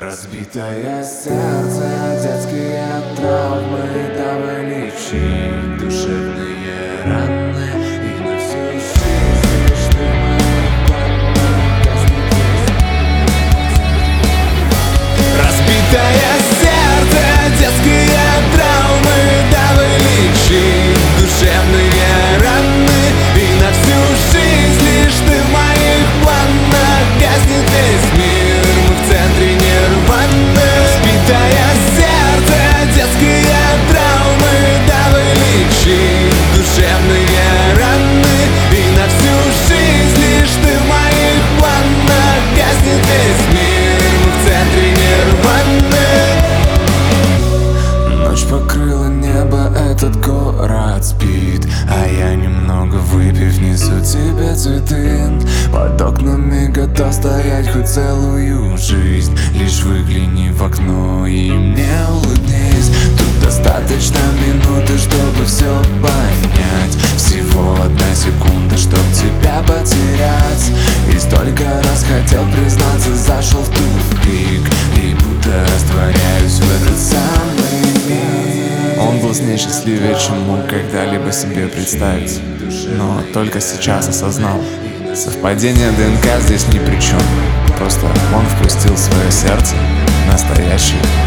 Разбитое сердце, детские травмы, давай лечить душевные раны. И на всю жизнь лишь ты моих планах гаснет весь. Разбитое сердце, детские травмы, давай лечить душевные раны. И на всю жизнь лишь ты в моих планах гаснет весь мир. Мы в центре нирваны. Разбитое сердце, детские травмы, давай лечить душевные раны. И на всю жизнь лишь ты в моих планах гаснет весь мир. Мы в центре нирваны. Ночь покрыла небо, этот город спит, а я немного выпив несу тебе цветы. Под окнами готов стоять хоть целую жизнь. Лишь выгляни в окно и мне улыбнись. Тут достаточно минуты, чтобы все понять. Всего одна секунда, чтоб тебя потерять. И столько раз хотел признаться, зашел в тупик. И будто растворяюсь в этот самый миг. Он был с ней счастливее, чем мог когда-либо себе представить. Но только сейчас осознал, совпадение ДНК здесь ни при чем. Просто он впустил в свое сердце настоящий